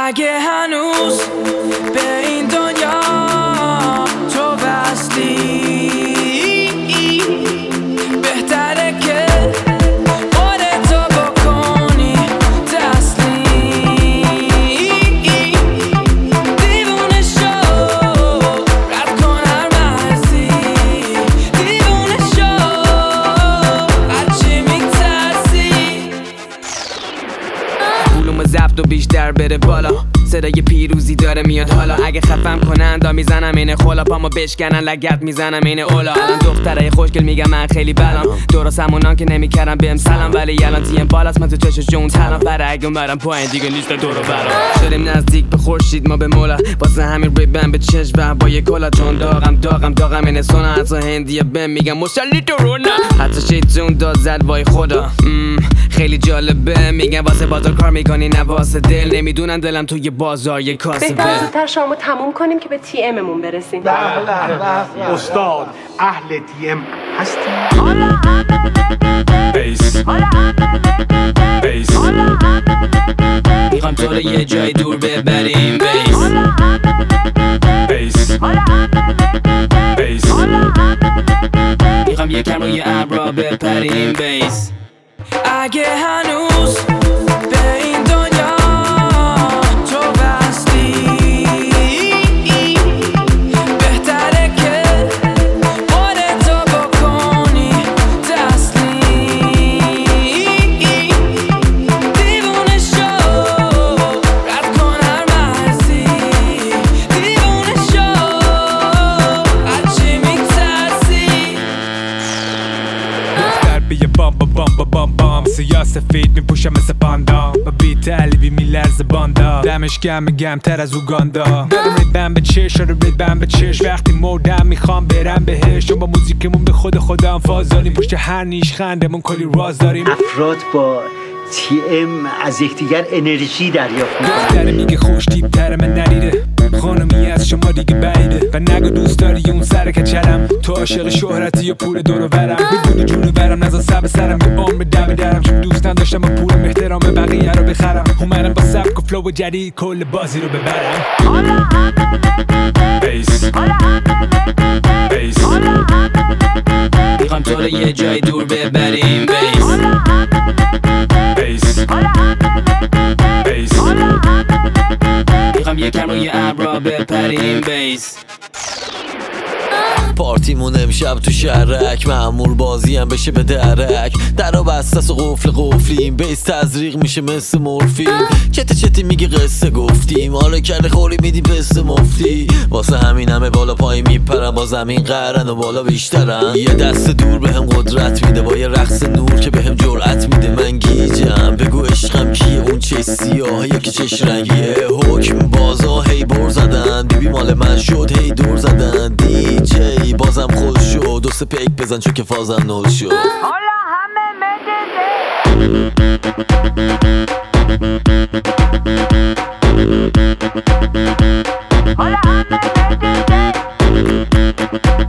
اگه هنوز به این دنیا تو وصلی بهتره که خودتو بکنی تسلیم. دیوونه شو رد کن هر مرزی، دیوونه شو هرچی میترسی. علوم ضبط و بیشتر بره بالا، صدای پیروزی داره میاد حالا. اگه خفم کنن میزنم اینه خلا، پامو بشکنن لگت میزنم اینه اولا. الان دخترای خوشگل میگم من خیلی بلام، درست همونان که نمیکردم بهم سلام، ولی الان تیم بالاست من تو چشش جون تنم. فرق اومدم پایین دیگه نیست دور و برا، شدیم نزدیک به خورشید ما به مولا. واسه همین ریبن به چشم با یه کلا، چون داغم اینه سونا. حتی هندیه بهم میگم مسلی درونا، حتی شیطون داد زد وای خدا. خیلی جالبه میگن واسه بازار کار میکنی نه واسه دل، نمیدونن دلم توی بازار یه کاسبه. بهتر زودتر شامو تموم کنیم که به تی اممون برسیم. استاد اهل تی ام هستی؟ بیس میخوام تو رو یه جای دور ببریم. بیس میخوام یکم روی ابرا بپریم. بیس اگه هنوز به این دنیا تو وصلی بهتره که خودتو بکنی تسلیم. دیوونه شو رد کن هر مرزی، دیوونه شو هرچی میترسی. دختر بیه بام سیاه سفید میپوشم مثل پاندا، با بیت علیبی میلرزه باندا. دمش گم تر از اوگاندا. دارم ریدم به چش ریدم به چش، وقتی مردم میخوام برم بهش. چون با موزیکمون به خودم فاز داریم، پشت هر نیش خندمون کلی راز داریم. افراد با تی ام از یکدیگر انرژی دریافت میکنن. دختره میگه خوش تیپ‌تر من نریده، خانمی از شما دیگه بعیده. و نگو دوست داری اون سر کچلم، تو عاشق شهرتی یا پول دور و برم. میدونی جونو برم نزا سب سرم، به عمر دم درم. چون دوستم داشتم با پولم احترام بقیه رو بخرم. اومدم با سبک و فلو جدید کل بازی رو ببرم. بیس میخوام تو رو یه جای دور ببریم. بیس میخوام یکم روی ابرا بپریم. بیس پارتیمون امشب تو شهرک، معمول بازی هم بشه به درک. درا بستس و قفلیم، بیس تزریق میشه مثل مورفین. چتی میگه قصه گفتیم، حالا کرده خوری میدی پسته مفتی. واسه همین همه بالا پای میپرن، با زمین قهرن و بالا بیشترن. یه دست دور بهم قدرت میده، با یه رقص نور که بهم جرأت میده. من گیجم بگو عشقم کیه، اون چه سیاهه که چش رنگیه. حکم بازا هی بر زدن، بیبی مال من شد هی دور زدن. دی جی بازم خود شد، دو سه پیک بزن چون که فازم نول شد. حالا همه مدده